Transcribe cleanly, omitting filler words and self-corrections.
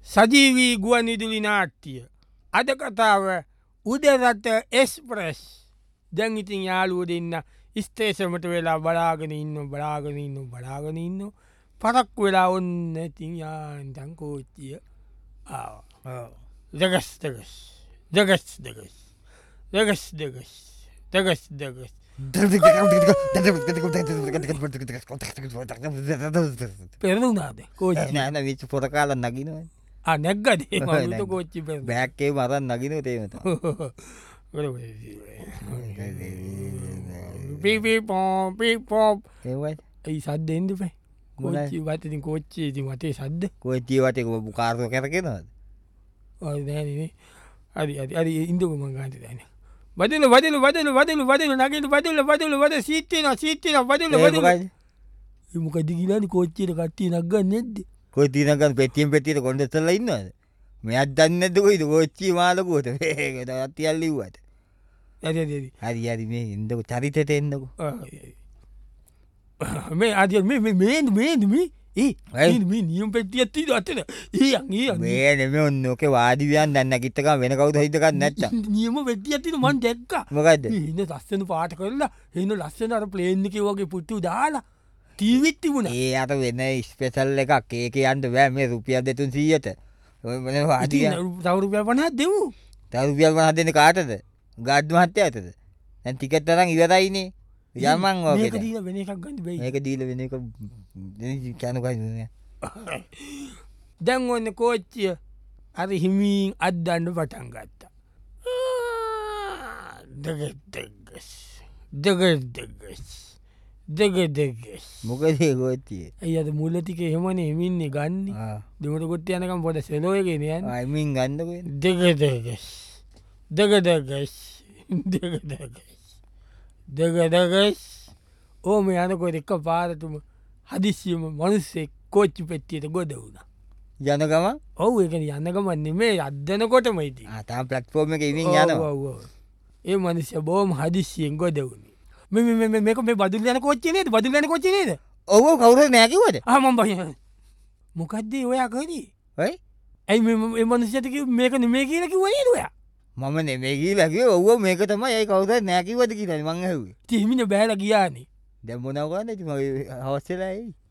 සජීවී ගුවන් ඉදිලි නාට්ටිය. අද කතාව උදරට එස්ප්‍රෙස්. දැන් ඉතින් යාලුව දෙන්න ස්තේෂමට වෙලා බලාගෙන ඉන්න පරක් වෙලා ඔන්න ඉතින් යාන්තන් කෝච්චිය දෙගස් පෙරුණාද කෝච නෑන විච් පොර කාල නගිනවා නැග්ගද කෝච්චි බැක්කේ මරන් නගින තේමත පෝප් ඒවයි ඇයි සද්ද එන්ඩ පයි කෝච්චි වතතින් කෝච්චේ ති මතේ සද්ද කොච්චී වටක කාර්ය කරගෙනවද අරි ඉන්දක මංගාන්ත දන වදල නගට වද සීතන වදල මොක දිගිලාන කෝච්චයට කට්ටිය නක්ගන්න නෙද්ද කොයි තිනකන් පෙටියම් පෙටියට කොඩෙතල ඉන්නවද මෙත් දන්නදකොයිද කෝච්චි මාලකුවට අතියල්ලිවට හරි හරි මේ ඉදක චරිතයට එන්නකු මේ අද නියම් පෙටියත්ති අතන මේ නෙම ඔන්නෝක වාදිවයන් දන්න ගිත්තක වෙන කවුද හිතකක් නැත්ත නියම වෙට්ටි ඇතින මන් දැක්ක මොකක්ද ඉන්න ලස්සන පාට කරලා එන්න ලස්සන අර පලේන්නික වගේ පුට්ටු දාලා තීවිත්තිබුණ ඒ අට වෙන ස්පෙසල් එකක් ඒක අන්ට වෑ මේ රුපියල් දෙතුන් සීයට වාදිය තවරුපය පනත් දෙමු තරුපියල් වන දෙන කාටද ගඩ් මහත්‍ය ඇතද ඇන් ටිකත් තරම් ඉවරයිනේ යමන් මේක දීල වෙන එකක් ගන්න බයි ඒක දීල වෙන එක කැනකයි දැන් ඔන්න කෝච්චිය අර හිමීන් අද්දන්න පටන් ගත්තා දෙගස් මොකදේ කෝච්චිය ඇයිද මුල්ලතික එහෙමන එමින්නේ ගන්න දෙමට කොට්ට යනකම් පොට සෙලෝයගෙන අයිමින් ගන්නක දෙගස් ඕම යනකොට එක පාරතුම හදිසියම මනුස්සෙක් කෝච්චි පෙට්ටියට ගොඩ වුණ ජනකම ඔවු එක යන්නකමන්නේ මේ අදනකොට මයිති ආතා පලට්ෆෝර්ම එක ඉවින් යන ඒ මනුස්්‍ය බෝම හදිසියෙන් ගොඩ වුණේ මේක මේ බදුල යන කොච්චනේද බදුලන කොච්චනේද ඔව කවුර නෑකිවද හමම් බය මොකක්දේ ඔයා කරී ඇයි මනුෂ්‍යතික මේක නෙමේ කියලකි වයදයා මම නෙමේකී ලැකිව ඔව මේක තම ඒ කවුද නෑකිවද කියන මංහව තිමින බෑල ගියානේ දැම්මනවගන්න හවස්සලයි